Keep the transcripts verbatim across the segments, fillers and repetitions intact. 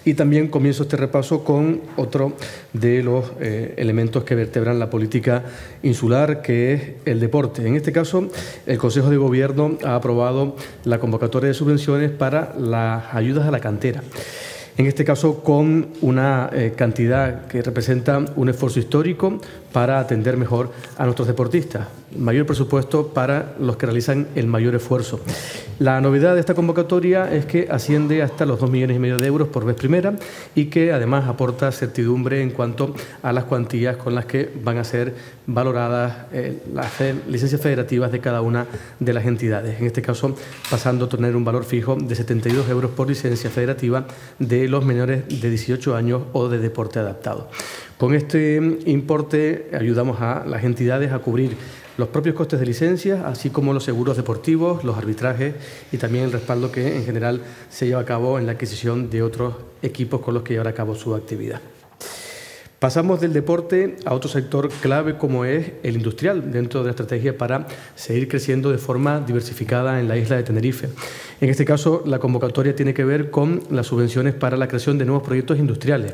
Y también comienzo este repaso con otro de los eh, elementos que vertebran la política insular, que es el deporte. En este caso, el Consejo de Gobierno ha aprobado la convocatoria de subvenciones para las ayudas a la cantera. En este caso, con una eh, cantidad que representa un esfuerzo histórico para atender mejor a nuestros deportistas. Mayor presupuesto para los que realizan el mayor esfuerzo. La novedad de esta convocatoria es que asciende hasta los dos millones y medio de euros por vez primera y que además aporta certidumbre en cuanto a las cuantías con las que van a ser valoradas eh, las licencias federativas de cada una de las entidades. En este caso, pasando a tener un valor fijo de setenta y dos euros por licencia federativa de los menores de dieciocho años o de deporte adaptado. Con este importe ayudamos a las entidades a cubrir los propios costes de licencia, así como los seguros deportivos, los arbitrajes y también el respaldo que en general se lleva a cabo en la adquisición de otros equipos con los que llevar a cabo su actividad. Pasamos del deporte a otro sector clave como es el industrial, dentro de la estrategia para seguir creciendo de forma diversificada en la isla de Tenerife. En este caso, la convocatoria tiene que ver con las subvenciones para la creación de nuevos proyectos industriales.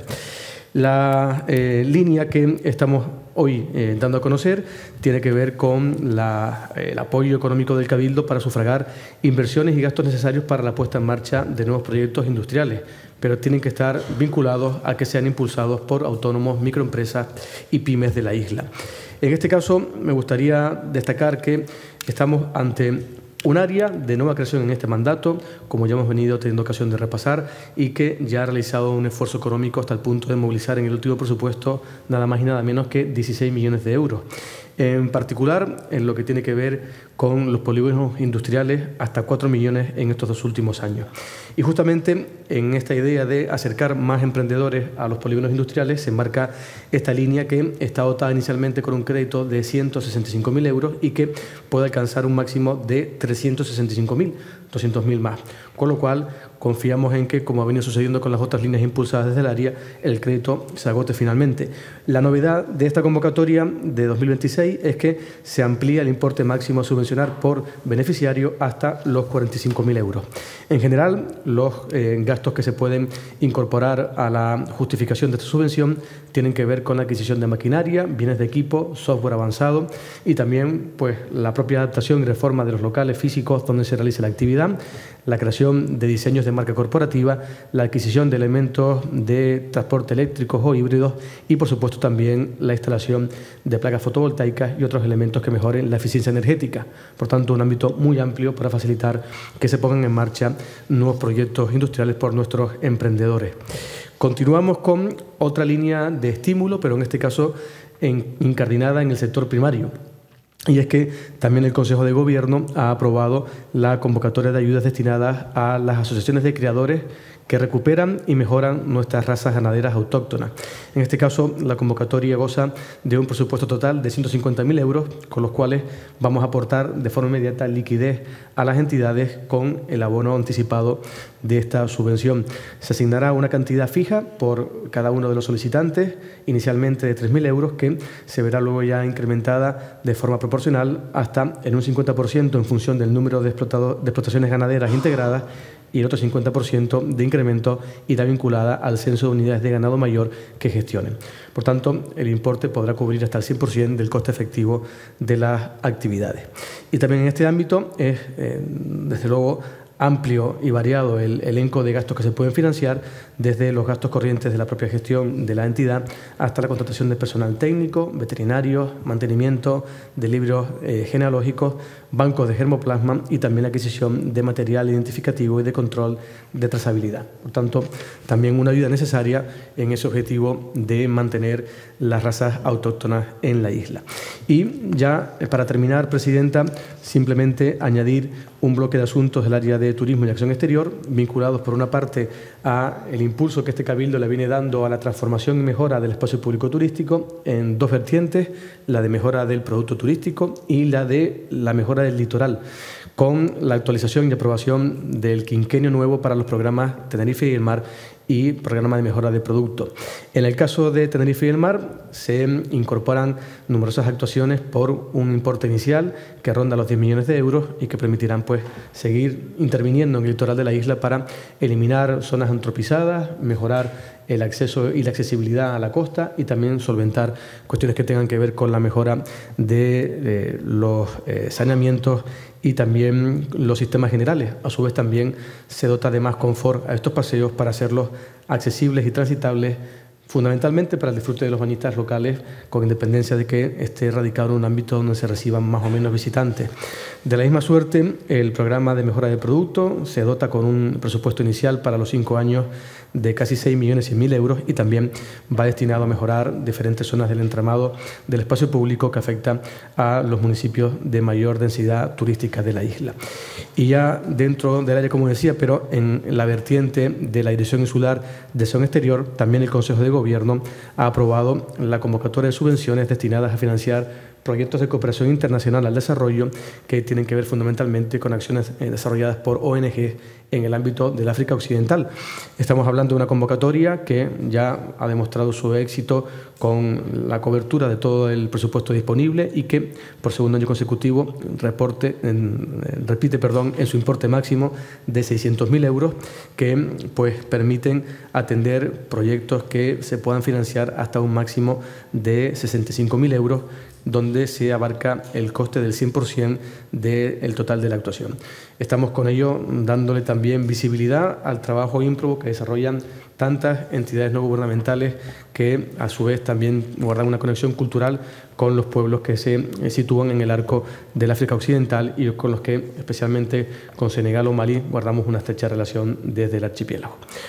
La eh, línea que estamos hoy eh, dando a conocer tiene que ver con la, eh, el apoyo económico del Cabildo para sufragar inversiones y gastos necesarios para la puesta en marcha de nuevos proyectos industriales, pero tienen que estar vinculados a que sean impulsados por autónomos, microempresas y pymes de la isla. En este caso, me gustaría destacar que estamos ante un área de nueva creación en este mandato, como ya hemos venido teniendo ocasión de repasar, y que ya ha realizado un esfuerzo económico hasta el punto de movilizar en el último presupuesto nada más y nada menos que dieciséis millones de euros. En particular, en lo que tiene que ver con los polígonos industriales, hasta cuatro millones en estos dos últimos años. Y justamente en esta idea de acercar más emprendedores a los polígonos industriales se enmarca esta línea que está dotada inicialmente con un crédito de ciento sesenta y cinco mil euros y que puede alcanzar un máximo de trescientos sesenta y cinco mil, doscientos mil más. Con lo cual, confiamos en que, como ha venido sucediendo con las otras líneas impulsadas desde el área, el crédito se agote finalmente. La novedad de esta convocatoria de dos mil veintiséis es que se amplía el importe máximo a subvencionar por beneficiario hasta los cuarenta y cinco mil euros. En general, los eh, gastos que se pueden incorporar a la justificación de esta subvención tienen que ver con la adquisición de maquinaria, bienes de equipo, software avanzado y también pues, la propia adaptación y reforma de los locales físicos donde se realice la actividad, la creación de diseños de marca corporativa, la adquisición de elementos de transporte eléctricos o híbridos y, por supuesto, también la instalación de placas fotovoltaicas y otros elementos que mejoren la eficiencia energética. Por tanto, un ámbito muy amplio para facilitar que se pongan en marcha nuevos proyectos industriales por nuestros emprendedores. Continuamos con otra línea de estímulo, pero en este caso en, incardinada en el sector primario. Y es que también el Consejo de Gobierno ha aprobado la convocatoria de ayudas destinadas a las asociaciones de criadores que recuperan y mejoran nuestras razas ganaderas autóctonas. En este caso, la convocatoria goza de un presupuesto total de ciento cincuenta mil euros, con los cuales vamos a aportar de forma inmediata liquidez a las entidades con el abono anticipado de esta subvención. Se asignará una cantidad fija por cada uno de los solicitantes, inicialmente de tres mil euros, que se verá luego ya incrementada de forma proporcional hasta en un cincuenta por ciento en función del número de, explotado, de explotaciones ganaderas integradas y el otro cincuenta por ciento de incremento irá vinculada al censo de unidades de ganado mayor que gestionen. Por tanto, el importe podrá cubrir hasta el cien por ciento del coste efectivo de las actividades. Y también en este ámbito es, eh, desde luego, amplio y variado el elenco de gastos que se pueden financiar, desde los gastos corrientes de la propia gestión de la entidad hasta la contratación de personal técnico, veterinarios, mantenimiento de libros eh, genealógicos, bancos de germoplasma y también la adquisición de material identificativo y de control de trazabilidad. Por tanto, también una ayuda necesaria en ese objetivo de mantener las razas autóctonas en la isla. Y ya, para terminar, Presidenta, simplemente añadir un bloque de asuntos del área de turismo y acción exterior, vinculados por una parte a el impulso que este Cabildo le viene dando a la transformación y mejora del espacio público turístico en dos vertientes, la de mejora del producto turístico y la de la mejora del litoral, con la actualización y aprobación del quinquenio nuevo para los programas Tenerife y el Mar y programa de mejora de producto. En el caso de Tenerife y el Mar, se incorporan numerosas actuaciones por un importe inicial que ronda los diez millones de euros y que permitirán pues, seguir interviniendo en el litoral de la isla para eliminar zonas antropizadas, mejorar el acceso y la accesibilidad a la costa y también solventar cuestiones que tengan que ver con la mejora de, de los eh, saneamientos y también los sistemas generales. A su vez también se dota de más confort a estos paseos para hacerlos accesibles y transitables, fundamentalmente para el disfrute de los bañistas locales, con independencia de que esté radicado en un ámbito donde se reciban más o menos visitantes. De la misma suerte, el programa de mejora de producto se dota con un presupuesto inicial para los cinco años de casi seis millones cien mil euros y también va destinado a mejorar diferentes zonas del entramado del espacio público que afecta a los municipios de mayor densidad turística de la isla. Y ya dentro del área, como decía, pero en la vertiente de la Dirección Insular de Acción Exterior, también el Consejo de Gobierno ha aprobado la convocatoria de subvenciones destinadas a financiar proyectos de cooperación internacional al desarrollo que tienen que ver fundamentalmente con acciones desarrolladas por O N G en el ámbito del África Occidental. Estamos hablando de una convocatoria que ya ha demostrado su éxito con la cobertura de todo el presupuesto disponible y que por segundo año consecutivo reporte, en, repite perdón, en su importe máximo de seiscientos mil euros que pues, permiten atender proyectos que se puedan financiar hasta un máximo de sesenta y cinco mil euros, donde se abarca el coste del cien por cien del total de la actuación. Estamos con ello dándole también visibilidad al trabajo ímprobo que desarrollan tantas entidades no gubernamentales que a su vez también guardan una conexión cultural con los pueblos que se sitúan en el arco del África Occidental y con los que, especialmente con Senegal o Malí, guardamos una estrecha relación desde el archipiélago.